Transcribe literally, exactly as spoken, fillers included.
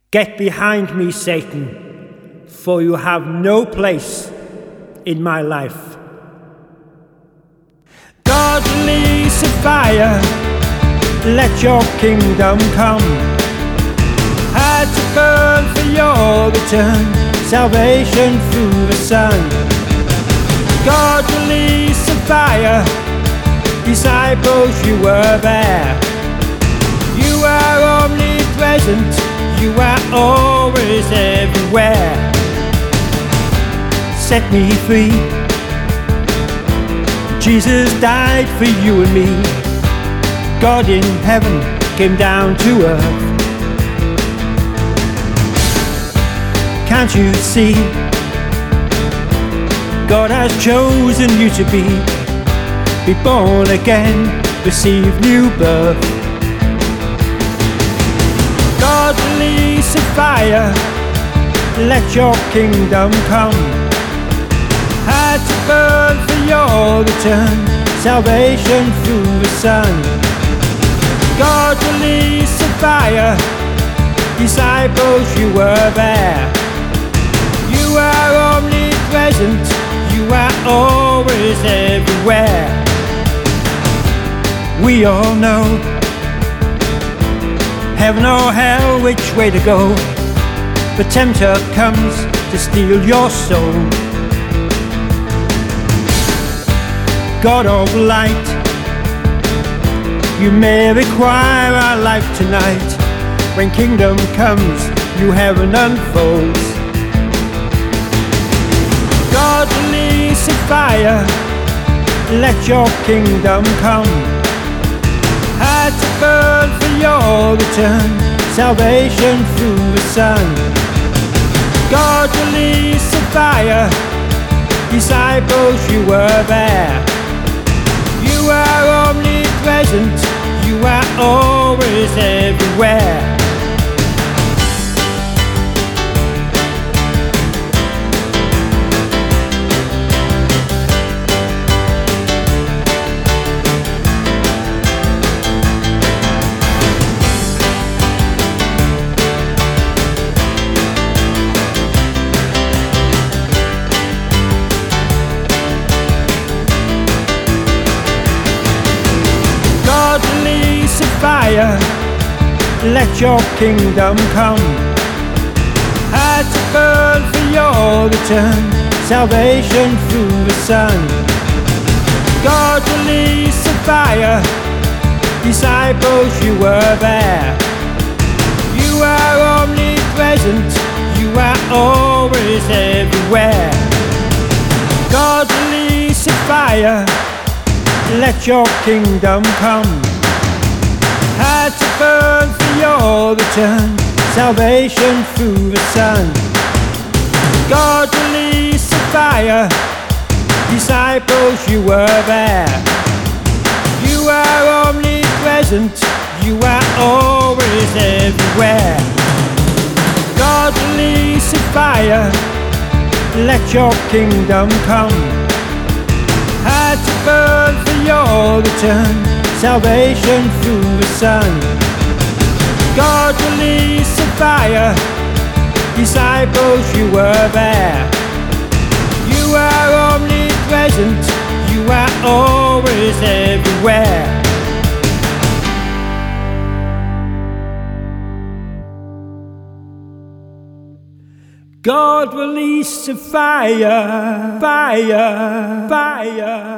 Get behind me, Satan, for you have no place in my life. God, release a fire, let your kingdom come. Had to burn for your return, salvation through the Son. God, release a fire, disciples, you were there. You are omnipresent, you are always everywhere. Set me free, Jesus died for you and me. God in heaven came down to earth. Can't you see? God has chosen you to be, be born again, receive new birth. God, release a fire, let your kingdom come. Had to burn for your return, salvation through the Son. God, release a fire, disciples, you were there. You are omnipresent, you are always everywhere. We all know, heaven or hell, which way to go. The tempter comes to steal your soul. God of light, you may require our life tonight. When kingdom comes, new heaven unfolds. God, release a fire, let your kingdom come. Had to burn for your return, salvation through the Son. God, release a fire, disciples, you were there. You are omnipresent, you are always everywhere. Fire, let your kingdom come. Had to burn for your return, salvation through the Son. God, release a fire, disciples, you were there. You are omnipresent, you are always everywhere. God, release a fire, let your kingdom come. Had to burn for your return, salvation through the Son. God, release a fire, disciples, you were there. You are omnipresent, you are always everywhere. God, release a fire, let your kingdom come. Had to burn for your return, salvation through the Son. God, release a fire, disciples, you were there. You are omnipresent, you are always everywhere. God, release a fire, fire, fire.